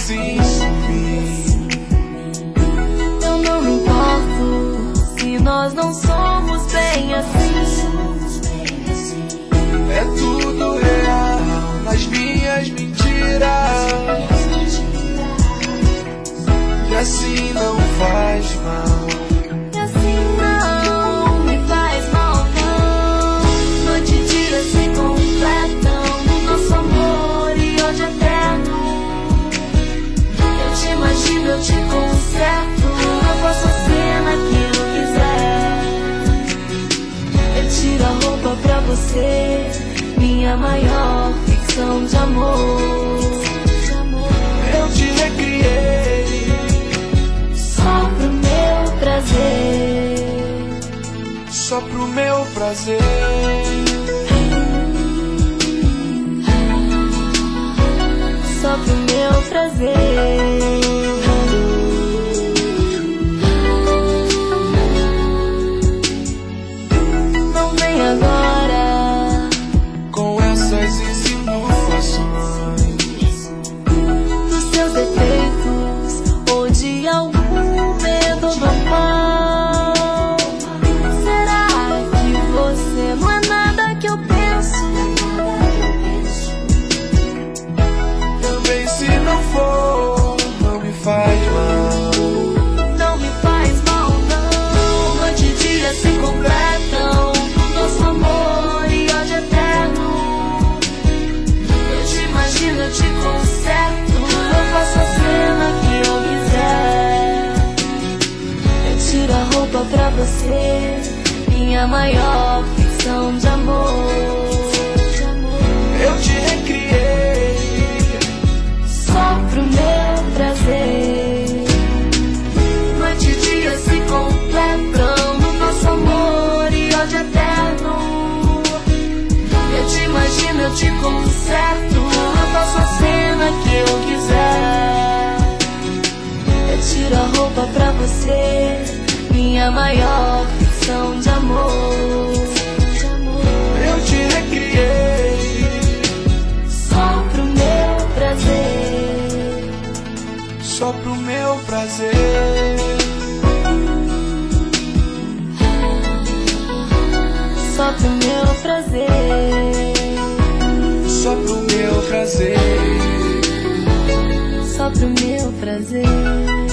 assim por mim. Eu não me importo se nós não somos bem assim. É tudo real nas minhas mentiras, e assim não faz mal. E assim não me faz mal, não. Noite e dia se completam no nosso amor e ódio eterno. Eu te imagino, eu te conserto, eu faço a cena que eu quiser. Eu tiro a roupa pra você, minha maior ficção de amor. Eu te recriei Só pro meu prazer, só pro meu prazer. só pro meu prazer. Não vem agora Com essas insinuações, dos seus defeitos ou de algum medo normal. Será que você não é nada que eu penso? também se não for, não me faz mal. Não me faz mal, não. Noite e dia se completam no nosso amor e ódio eterno. Eu te imagino, eu te conserto, eu faço a cena que eu quiser. Eu tiro a roupa pra você, minha maior ficção de amor. Eu te recriei Só pro meu prazer. Noite e dia se completam no nosso amor e ódio eterno. Eu te imagino, eu te conserto, eu faço a cena que eu quiser. Eu tiro a roupa pra você, minha maior ficção de amor. Eu te recriei Só pro meu prazer, só pro meu prazer. só pro meu prazer, Só pro meu prazer. só pro meu prazer.